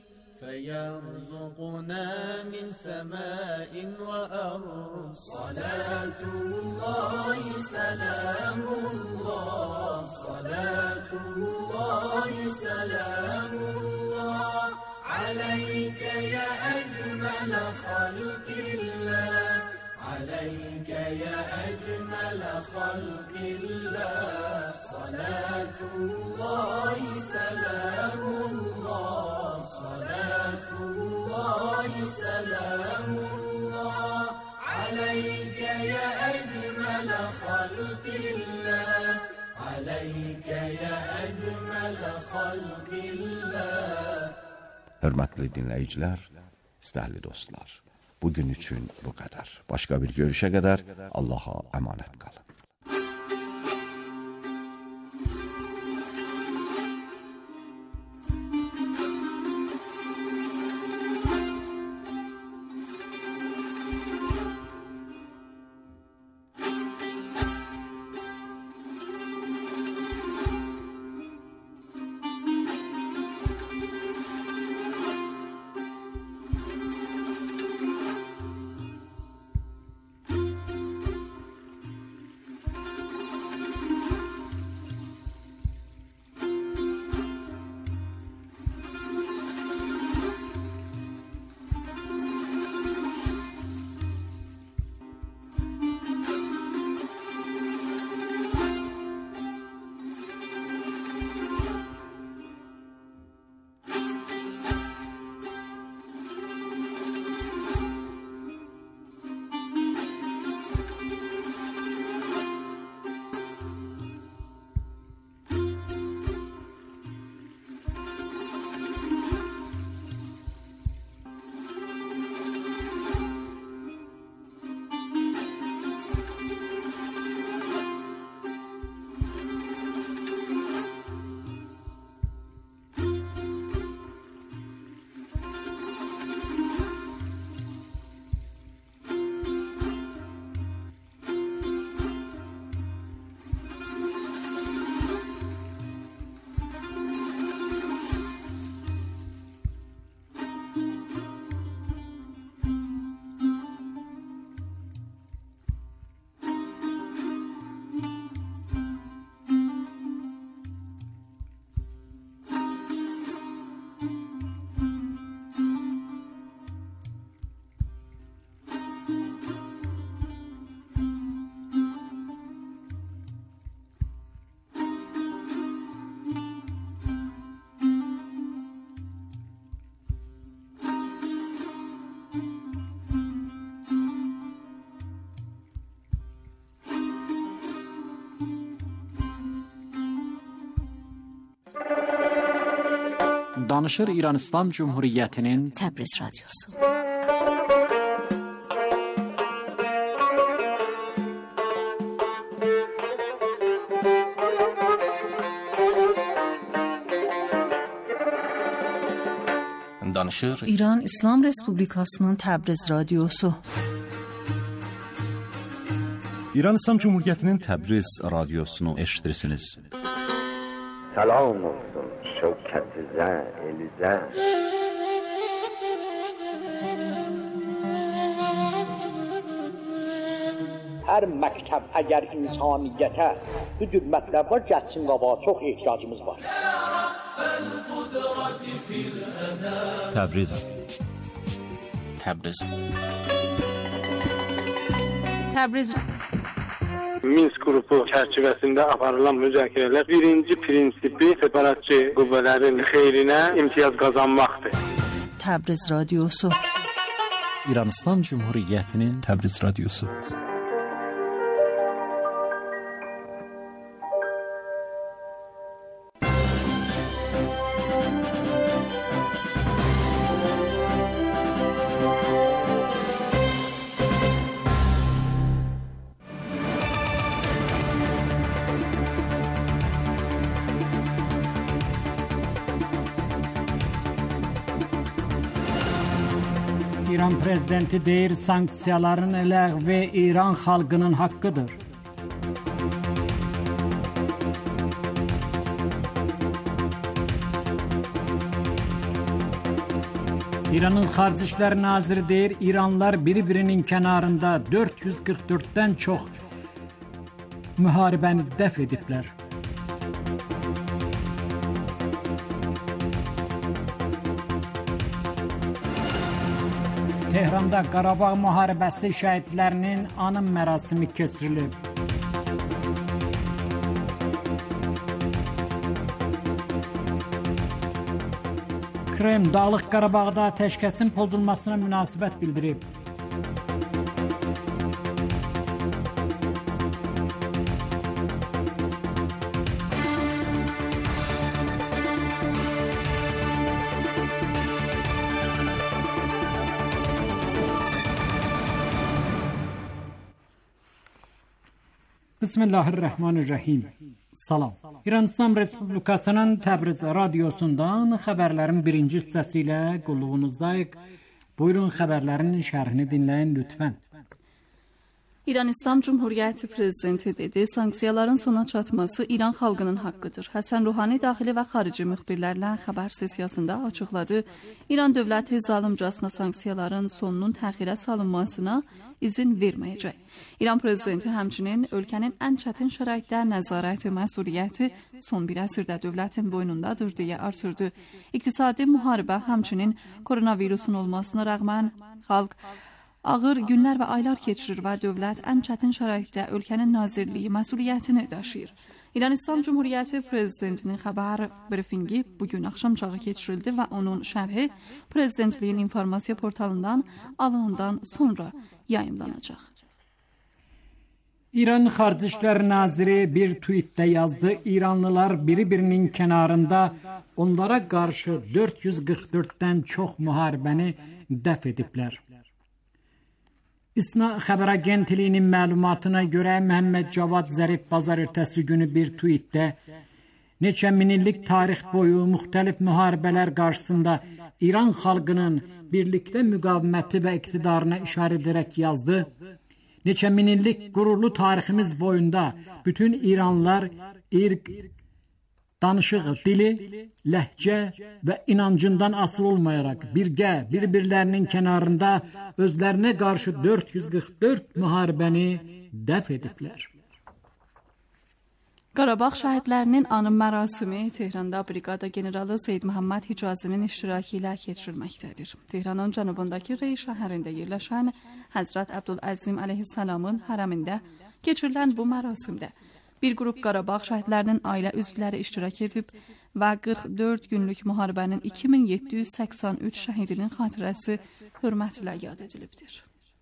فيرزقنا من سماء وأرض صلاة الله سلام الله صلاة الله سلام الله عليك يا أجمل خلق الله عليك يا أجمل خلق الله صلاة الله سلام الله صلاة الله سلام الله عليك يا أجمل خلق الله عليك يا أجمل خلق الله. Hörmətli dinləyicilər, istəkli dostlar, bugün üçün bu qədər. Başqa bir görüşə qədər Allaha əmanət qalın. Danışır İran İslam Cumhuriyeti'nin Təbriz Radyosu. Danışır İran İslam Respublikasının Təbriz Radyosu. İran İslam Cumhuriyeti'nin Təbriz Radyosunu eşitirsiniz. Salam olsun şevketize, elize. Her məktəb əgər insaniyyətə bu cür mətləblər gəlsin qabağa, çox ehtiyacımız var. Təbriz. Təbriz. Təbriz. Minsk qrupu çərçivəsində aparılan müzakirələr birinci prinsipi separatçı qüvvələrin xeyrinə imtiyaz qazanmaqdır. Təbriz Radyosu. İran İslam Cumhuriyeti'nin Təbriz Radyosu. İran prezidenti deyir, sanksiyaların ləğvi İran xalqının haqqıdır. İranın Xarici İşlər Naziri deyir, İranlılar bir-birinin kənarında 444-dən çox müharibəni dəf ediblər. Tehranda Qarabağ müharibəsi şəhidlərinin anım mərasimi keçirilib. Krem Dağlıq Qarabağda təşkəsin pozulmasına münasibət bildirib. Bismillahirrahmanirrahim. Salam. İran İslam Respublikasının Təbriz radiosundan xəbərlərin birinci hissəsi ilə qulluğunuzdayıq. Buyurun xəbərlərin şərhini dinləyin lütfən. İran İslam Cumhuriyyəti Prezidenti dedi, sanksiyaların sona çatması İran xalqının haqqıdır. Həsən Ruhani daxili və xarici müxbirlərlə xəbər sessiyasında açıqladı. İran dövləti zalımcasına sanksiyaların sonunun təxirə salınmasına izin verməyəcək. İran Prezidenti həmçinin ölkənin ən çətin şəraitdə nəzarət məsuliyyəti son bir əsrdə dövlətin boynundadır deyə artırdı. İqtisadi müharibə həmçinin koronavirusun olmasına rəğmən xalq ağır günlər və aylar keçirir və dövlət ən çətin şəraitdə ölkənin nazirliyi məsuliyyətini daşıyır. İran İslam Cumhuriyyəti Prezidentinin xəbər brifingi bugün axşamçağı keçirildi və onun şərhi Prezidentliyin informasiya portalından alınandan sonra yayımlanacaq. İran Xarici İşlər Naziri bir tweetdə yazdı, İranlılar bir-birinin kənarında onlara qarşı 444-dən çox müharibəni dəf ediblər. İSNA xəbər agentliyinin məlumatına görə Məhəmməd Cavad Zərif bazar ertəsi günü bir tweetdə neçə minillik tarix boyu müxtəlif müharibələr qarşısında İran xalqının birlikdə müqaviməti və iqtidarına işarə edərək yazdı. Neçə minillik qürurlu tariximiz boyunda bütün İranlılar irq, danışıq dili, ləhcə və inancından asılı olmayaraq birgə, bir-birlərinin kənarında özlərinə qarşı 444 müharibəni dəf ediblər. Qarabağ şəhidlərinin anım mərasimi Tehranda briqada generalı Seyyid Məhəmməd Hicazinin iştirakı ilə keçirilməkdədir. Tehranın cənubundakı Rey şəhərində yerləşən Həzrət Əbdüləzim əleyhissalamın hərəmində keçirilən bu mərasimdə bir qrup Qarabağ şəhidlərinin ailə üzvləri iştirak edib və 44 günlük müharibənin 2783 şəhidinin xatirəsi hörmətlə yad edilibdir.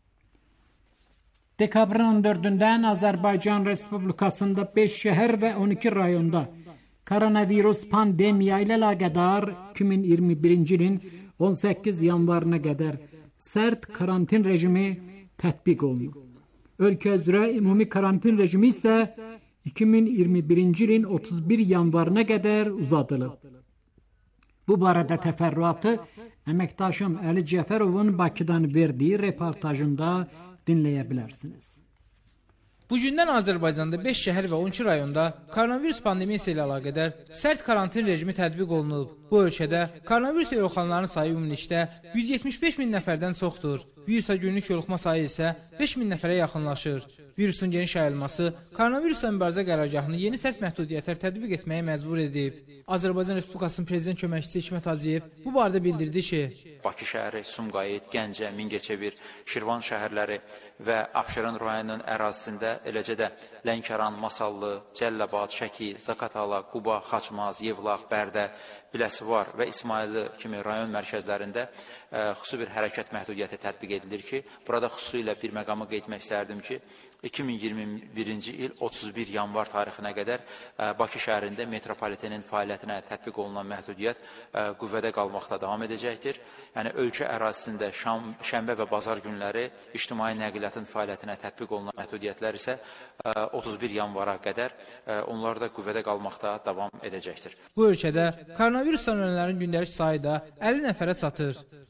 Dekabrın 14-dən Azərbaycan Respublikasında 5 şəhər və 12 rayonda koronavirus pandemiya ilə əlaqədar 2021-ci ilin 18 yanvarına qədər sərt karantin rejimi tətbiq olunub. Ölkə üzrə ümumi karantin rejimi isə 2021-ci ilin 31 yanvarına qədər uzadılıb. Bu barədə təfərrüatı əməkdaşım Əli Cəfərovun Bakıdan verdiyi reportajında dinləyə bilərsiniz. Bugündən Azərbaycanda 5 şəhər və 12 rayonda koronavirus pandemiyası ilə əlaqədar sərt karantin rejimi tətbiq olunub. Bu ölkədə koronavirus yoluxanların sayı ümumilikdə 175 min nəfərdən çoxdur. Virusa günlük yoluxma sayı isə 5 min nəfərə yaxınlaşır. Virusun geniş yayılması koronavirusla mübarizə qərargahını yeni sərt məhdudiyyətlər tətbiq etməyə məcbur edib. Azərbaycan Respublikasının Prezident Köməkçisi Hikmət Hacıyev bu barədə bildirdi ki, Bakı şəhəri, Sumqayıt, Gəncə, Mingəçevir, Şirvan şəhərləri və Abşeron rayonunun ərazisində, eləcə də Lənkəran, Masallı, Cəlilabad, Şəki, Zaqatala, Quba, Xaçmaz, Yevlax, Bərdə, Biləsuvar və İsmayılı kimi rayon mərkəzlərində xüsusi bir hərəkət məhdudiyyəti tətbiq edilir ki, burada xüsusilə bir məqamı qeyd etmək istərdim ki, 2021-ci il 31 yanvar tarixinə qədər Bakı şəhərində metropolitenin fəaliyyətinə tətbiq olunan məhdudiyyət qüvvədə qalmaqda davam edəcəkdir. Yəni, ölkə ərazisində şənbə və bazar günləri ictimai nəqliyyatın fəaliyyətinə tətbiq olunan məhdudiyyətlər isə 31 yanvara qədər onlar da qüvvədə qalmaqda davam edəcəkdir. Bu ölkədə koronavirusdan ölənlərin gündəlik sayı da 50 nəfərə çatır.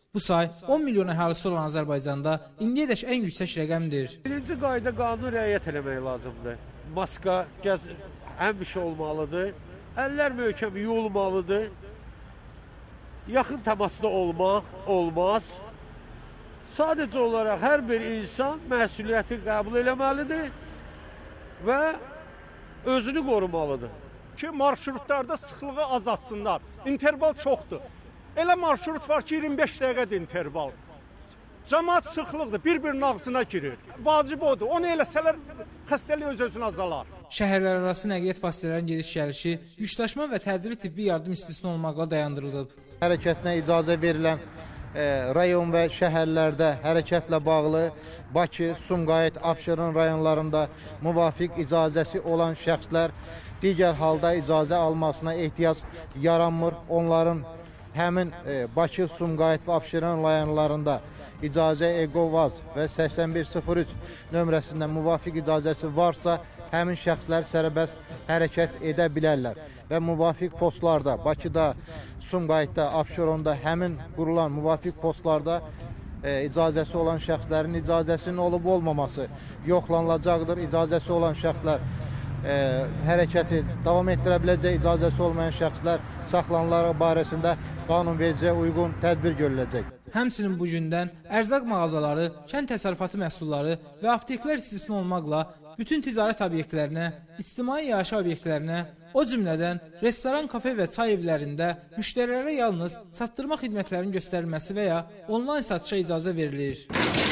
Bu say 10 milyon əhalisi olan Azərbaycanda indiyədək ən yüksək rəqəmdir. Birinci qayda qanunu rəayət eləmək lazımdır. Maska, gəz həmişə olmalıdır. Əllər möhkəm yuyulmalıdır. Yaxın təmasda olmaq olmaz. Sadəcə olaraq hər bir insan məsuliyyəti qəbul eləməlidir və özünü qorumalıdır. Ki, marşrutlarda sıxlığı azaltsınlar. İnterval çoxdur. Elə marşrut var ki, 25 dəqiqədir interval. Cəmaat sıxlıqdır, bir-birinin ağzına girir. Vacib odur, onu eləsələr xəstəlik öz-özünə azalar. Şəhərlər arası nəqliyyat vasitələrinin gediş-gəlişi, yükdaşıma və təcili tibbi yardım istisna olmaqla dayandırılıb. Hərəkətinə icazə verilən rayon və şəhərlərdə hərəkətlə bağlı Bakı, Sumqayıt, Abşeron rayonlarında müvafiq icazəsi olan şəxslər digər halda icazə almasına ehtiyac yaranmır. Onların həmin Bakı, Sumqayıt və Abşeron rayonlarında icazə EQOVAZ və 8103 nömrəsində müvafiq icazəsi varsa, həmin şəxslər sərbəst hərəkət edə bilərlər. Və müvafiq postlarda, Bakıda, Sumqayıtda, Abşeronda həmin qurulan müvafiq postlarda icazəsi olan şəxslərin icazəsinin olub-olmaması yoxlanılacaqdır. İcazəsi olan şəxslər hərəkəti davam etdirə biləcək, icazəsi olmayan şəxslər saxlanıları barəsində qanunvericiyə uyğun tədbir görüləcək. Həmçinin bu gündən ərzaq mağazaları, kənd təsərrüfatı məhsulları və apteklər istisna olmaqla bütün ticarət obyektlərinə, ictimai yaşayış obyektlərinə, o cümlədən restoran, kafe və çay evlərində müştərilərə yalnız çatdırma xidmətlərinin göstərilməsi və ya onlayn satışa icazə verilir.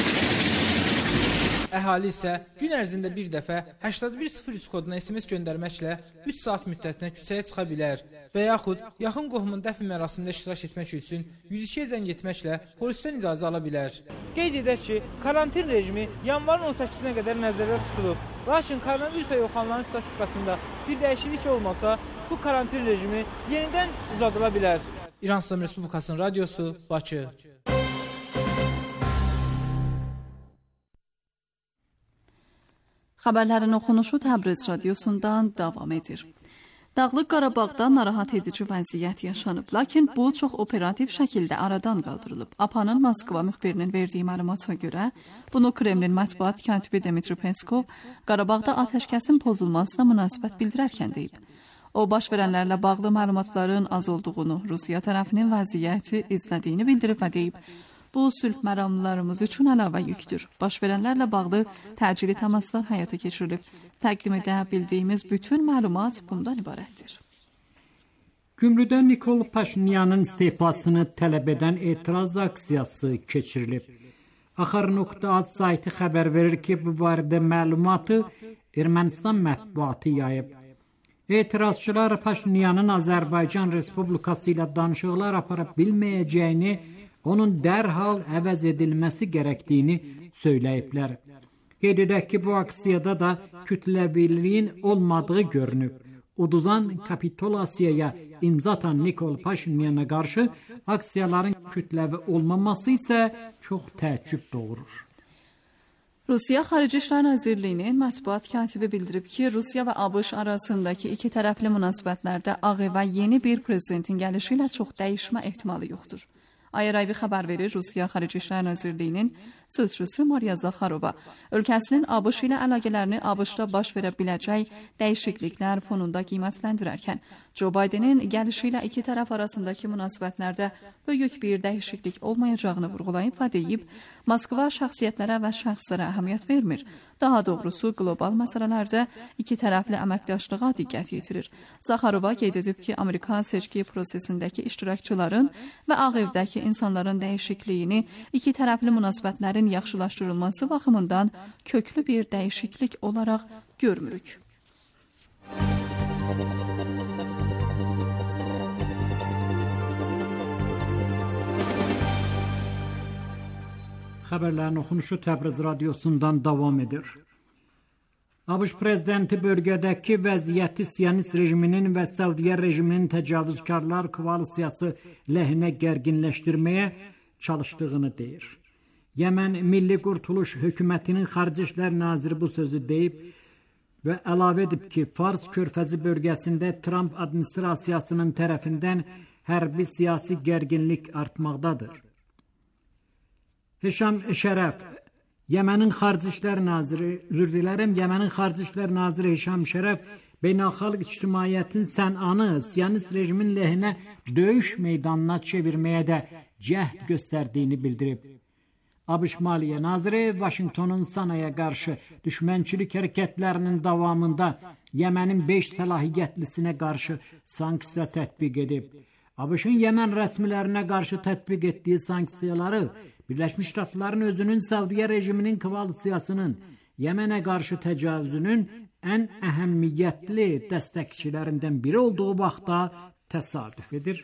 Əhali isə gün ərzində bir dəfə 8103 koduna SMS göndərməklə 3 saat müddətinə küçəyə çıxa bilər və yaxud yaxın qohumun dəfn mərasimində iştirak etmək üçün 102-yə zəng etməklə polisdən icazə ala bilər. Qeyd edək ki, karantin rejimi yanvarın 18-nə qədər nəzərdə tutulub. Lakin koronavirusa yoxlanılan statistikasında bir dəyişiklik olmasa, bu karantin rejimi yenidən uzadıla bilər. İran İslam Respublikasının radiosu, Bakı. Xəbərlərin oxunuşu Təbriz radiosundan davam edir. Dağlıq Qarabağda narahat edici vəziyyət yaşanıb, lakin bu çox operativ şəkildə aradan qaldırılıb. APA'nın Moskva müxbirinin verdiyi məlumata görə, bunu Kremlin mətbuat katibi Dmitri Peskov Qarabağda atəşkəsin pozulmasına münasibət bildirərkən deyib. O, baş verənlərlə bağlı məlumatların az olduğunu, Rusiya tərəfinin vəziyyəti izlədiyini bildirib və deyib, bu sülh məramlarımız üçün əlavə yükdür. Baş verənlərlə bağlı təcili təmaslar həyata keçirilib. Təqdim edə bildiyimiz bütün məlumat bundan ibarətdir. Gümrüdə Nikol Paşinyanın istifasını tələb edən etiraz aksiyası keçirilib. Axar.ad saytı xəbər verir ki, bu barədə məlumatı Ermənistan mətbuatı yayıb. Etirazçılar Paşinyanın Azərbaycan Respublikası ilə danışıqlar apara bilməyəcəyini, onun dərhal əvəz edilməsi gərəkdiyini söyləyiblər. Qeyd edək ki, bu aksiyada da kütləviliyin olmadığı görünüb. Uduzan kapitulasiyaya imza atan Nikol Paşinyana qarşı aksiyaların kütləvi olmaması isə çox təəccüb doğurur. Rusiya Xarici İşlər Nazirliyinin mətbuat katibi bildirib ki, Rusiya və ABŞ arasındakı iki tərəfli münasibətlərdə Ağ Evə yeni bir prezidentin gəlişi ilə çox dəyişmə ehtimalı yoxdur. IRIV xəbər verir, Rusiya Xarici İşlər Nazirliyinin sözçüsü Mariya Zaxarova ölkəsinin ABŞ ilə əlaqələrini ABŞ-da baş verə biləcək dəyişikliklər fonunda qiymətləndirərkən, Joe Bidenin gəlişi ilə iki tərəf arasındakı münasibətlərdə böyük bir dəyişiklik olmayacağını vurğulayıb və deyib, Moskva şəxsiyyətlərə və şəxslərə əhəmiyyət vermir. Daha doğrusu, qlobal məsələlərdə iki tərəfli əməkdaşlığa diqqət yetirir. Zaxarova qeyd edib ki, Amerika seçki prosesindəki iştirakçıların və Ağ Evdəki insanların dəyişikliyini iki tərəfli münasibətlərin yaxşılaşdırılması baxımından köklü bir dəyişiklik olaraq görmürük. Xəbərlərin oxunuşu Təbriz radiosundan davam edir. ABŞ prezidenti bölgədəki vəziyyəti Siyonist rejiminin və Səudiyyə rejiminin təcavüzkarlar koalisiyası ləhinə gərginləşdirməyə çalışdığını deyir. Yəmən Milli Qurtuluş Hökumətinin Xarici İşlər Naziri bu sözü deyib və əlavə edib ki, Fars körfəzi bölgəsində Trump administrasiyasının tərəfindən hərbi siyasi gərginlik artmaqdadır. Hişam Şərəf, Yemenin Xarici İşlər Naziri, özür dilərim, Yemenin Xarici İşlər Naziri Hişam Şərəf beynəlxalq ictimaiyyətin Sənanı Siyonist rejimin lehinə döyüş meydanına çevirməyə də cəhd göstərdiyini bildirib. ABŞ Maliyyə Naziri Vaşinqtonun Sanaya qarşı düşmənçilik hərəkətlərinin davamında Yemenin 5 səlahiyyətlisinə qarşı sanksiya tətbiq edib. ABŞ-ın Yemen rəsmilərinə qarşı tətbiq etdiyi sanksiyaları Birləşmiş Ştatların özünün Savdiyə rejiminin koalisiyasının Yemenə qarşı təcavüzünün ən əhəmiyyətli dəstəkçilərindən biri olduğu vaxtda təsadüf edir.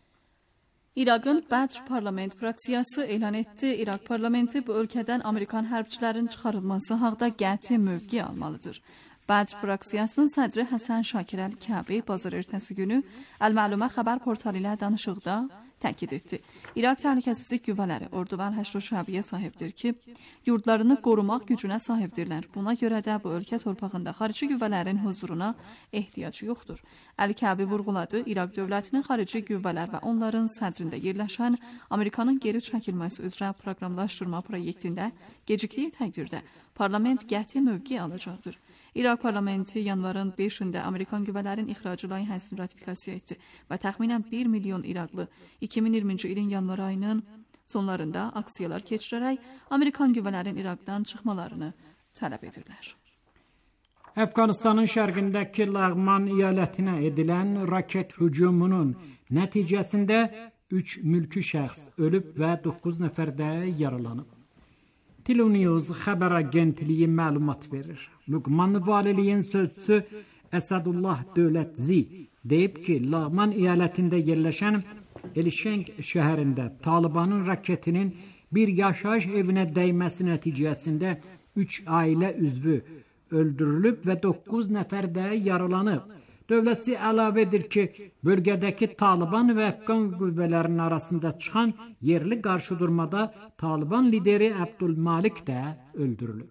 İraqın Bədr parlament fraksiyası elan etdi. İraq parlamenti bu ölkədən Amerikan hərbçilərin çıxarılması haqda qəti mövqe almalıdır. Bədr fraksiyasının sədri Həsən Şakir Əl-Kəbi bazar ertəsi günü Əl-Məlumə xəbər portalı ilə danışıqda təkid etdi. İraq Təhlükəsizlik Qüvvələri Orduvar Həşr Şəbiyə sahibdir ki, yurdlarını qorumaq gücünə sahibdirlər. Buna görə də bu ölkə torpağında xarici qüvvələrin huzuruna ehtiyac yoxdur. Əl-Kəbi vurğuladı, İraq dövlətinin xarici qüvvələr və onların sədrində yerləşən Amerikanın geri çəkilməsi üzrə proqramlaşdırma proyektində gecikdiyi təqdirdə parlament qəti mövqe alacaqdır. İraq parlamenti yanvarın 5-də Amerikan qüvvələrin ixracı layihəsini ratifikasiya etdi və təxminən 1 milyon İraqlı 2020-ci ilin yanvar ayının sonlarında aksiyalar keçirərək Amerikan qüvvələrin İraqdan çıxmalarını tələb edirlər. Əfqanistanın şərqindəki Lağman iyalətinə edilən raket hücumunun nəticəsində 3 mülki şəxs ölüb və 9 nəfər də yaralanıb. Tilunews xəbər agentliyi məlumat verir. Lüqman valiliyin sözçüsü Əsədullah Dövlətzi deyib ki, Lağman iyalətində yerləşən Elişenk şəhərində Talibanın raketinin bir yaşayış evinə dəyməsi nəticəsində 3 ailə üzvü öldürülüb və 9 nəfər də yaralanıb. Dövlətçi əlavə edir ki, bölgədəki Taliban və Əfqan qüvvələrinin arasında çıxan yerli qarşıdurmada Taliban lideri Abdülmalik də öldürülüb.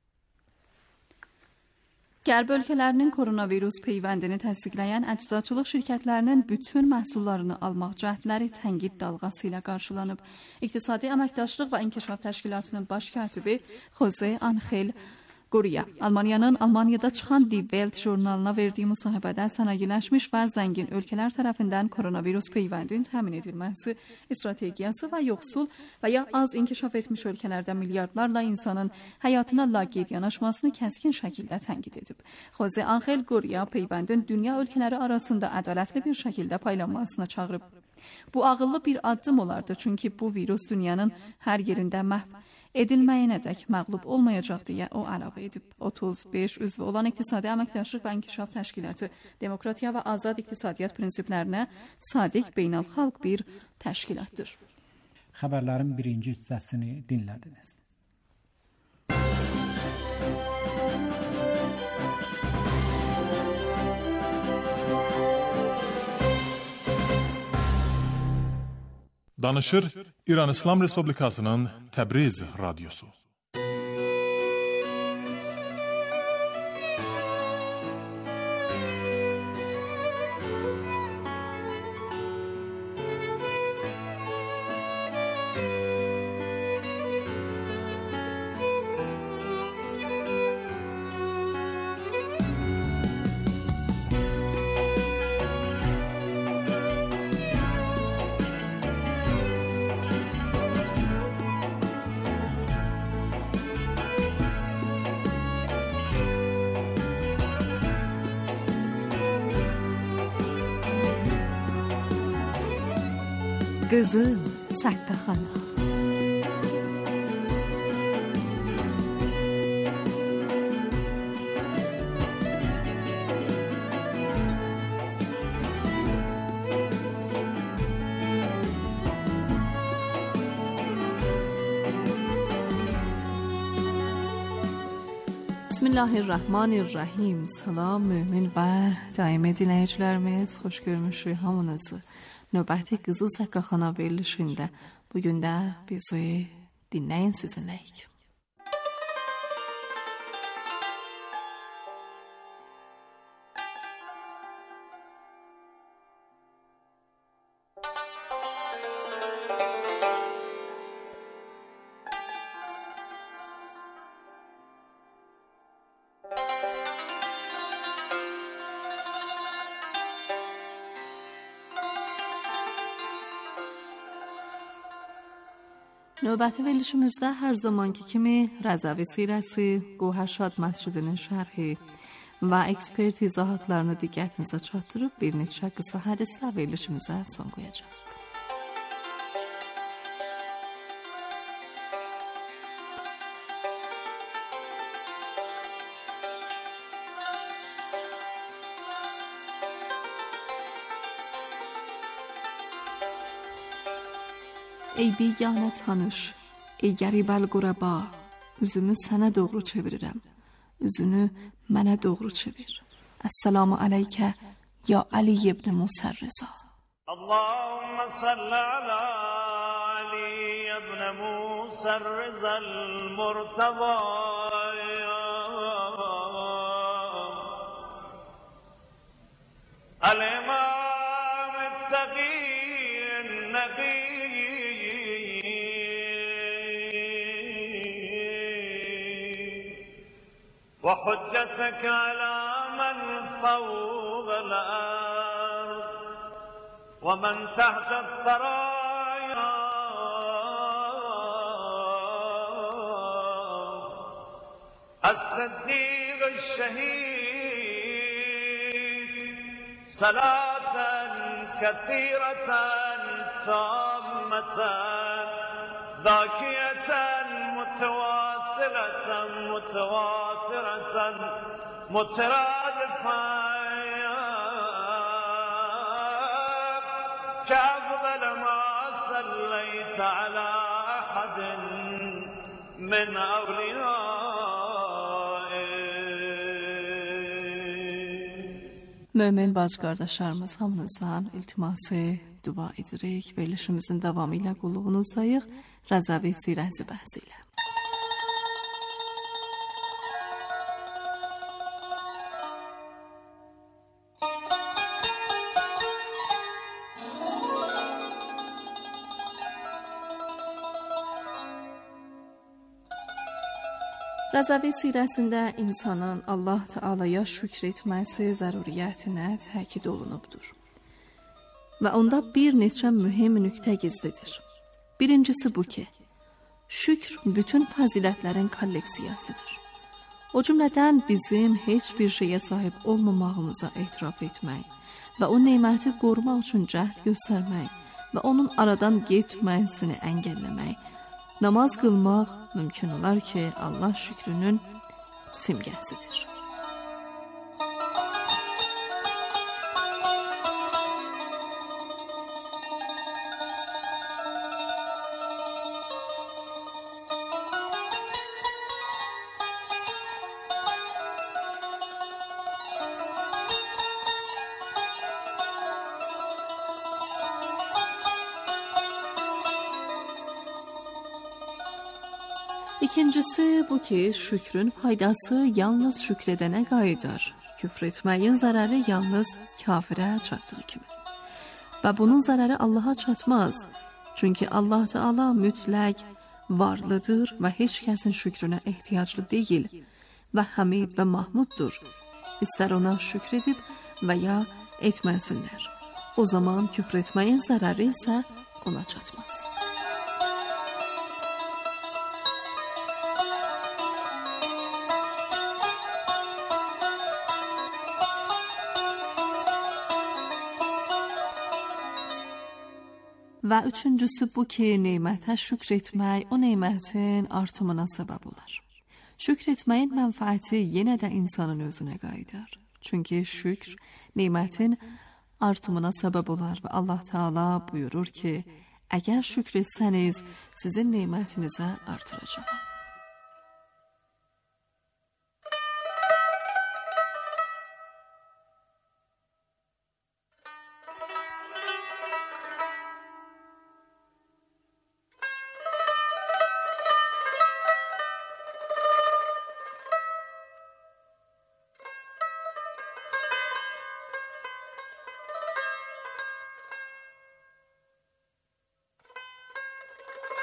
Qərb ölkələrinin koronavirus peyvəndini təsdiqləyən əczaçılıq şirkətlərinin bütün məhsullarını almaq cəhdləri tənqid dalğası ilə qarşılanıb. İqtisadi Əməkdaşlıq və İnkişaf Təşkilatının baş katibi Jose Angel Goriya, Almaniyada çıxan Die Welt jurnalına verdiyi müsahibədə sənayeləşmiş və zəngin ölkələr tərəfindən koronavirus peyvəndinin təmin edilməsi strategiyası və yoxsul və ya az inkişaf etmiş ölkələrdə milyardlarla insanın həyatına laqeyd yanaşmasını kəskin şəkildə tənqid edib. Jose Angel Goriya peyvəndin dünya ölkələri arasında ədalətli bir şəkildə paylanmasına çağırıb. Bu ağıllı bir addım olardı, çünki bu virus dünyanın hər yerində məhv edilməyənədək məğlub olmayacaq deyə o əlavə edib. 35 üzvü olan İqtisadi Əməkdaşlıq və İnkişaf Təşkilatı demokratiya və azad iqtisadiyyat prinsiplərinə sadiq beynəlxalq bir təşkilatdır. Xəbərlərin birinci hissəsini dinlədiniz. Danışır İran İslam Respublikasının Təbriz radyosu. Qızıl Səktaxana. Bismillahirrahmanirrahim. Salam mömin və daimi dinləyicilərimiz, xoş görmüşük hamınızı. Növbəti Qızıl Səktaxana verilişində bugün də bizi dinləyin sizinləyik. növbəti verilişimizdə hər zamanki kimi Rəzavi Sirəsi, Qohərşad məscidinin şərhi və ekspert izahatlarını diqqətinizə çatdırıb bir neçə qısa hədislə verilişimizə son qoyacaq. Ey biganə tanış, ey qəribəl quraba, üzümü sənə doğru çevirirəm, üzünü mənə doğru çevir. Esselamu aleykə, ya Ali ibn Musa Rıza. Allahümme salli ala Ali ibn Musa Rıza al-Murtaba. Al-İmam el-Taqi el-Nabi وحجتك على من فوق الأرض ومن تحت الثرايا الصديق الشهيد صلاة كثيرة تامة ذاكية متواصلة متواترة مترادفة كأفضل ما صليت على أحد من Mömin bacı qardaşlarımız hamınızdan iltiması dua edirik. Verilişimizin davamı ilə qulluğunuzdayıq Rəzavi Sirəsi bəhsi ilə. Rəzavi Sirəsində insanın Allah Teala'ya şükr etməsi zəruriyyətinə təkid olunubdur. Və onda bir neçə mühüm nüqtə gizlidir. Birincisi bu ki, şükr bütün fəzilətlərin kolleksiyasıdır. O cümlədən bizim heç bir şeyə sahib olmamağımıza etiraf etmək və o neməti qorumaq üçün cəhd göstərmək və onun aradan getməsini əngəlləmək, namaz qılmaq mümkün olar ki, Allah şükrünün simgəsidir. İkincisi bu ki, şükrün faydası yalnız şükredənə qayıdar. Küfr etməyin zərəri yalnız kafirə çatdığı kimi. Və bunun zərəri Allaha çatmaz. Çünki Allah Teala mütləq varlıdır və heç kəsin şükrünə ehtiyaclı deyil və Hamid və Mahmuddur. İstər ona şükr edib və ya etməsinlər. O zaman küfr etməyin zərəri isə ona çatmaz. Və üçüncüsü bu ki, neymətə şükr etmək o neymətin artımına səbəb olar. Şükr etməyin mənfəəti yenə də insanın özünə qayıdar. Çünki şükr neymətin artımına səbəb olar və Allah Teala buyurur ki, əgər şükr etsəniz, sizin neymətinizə artıracağım.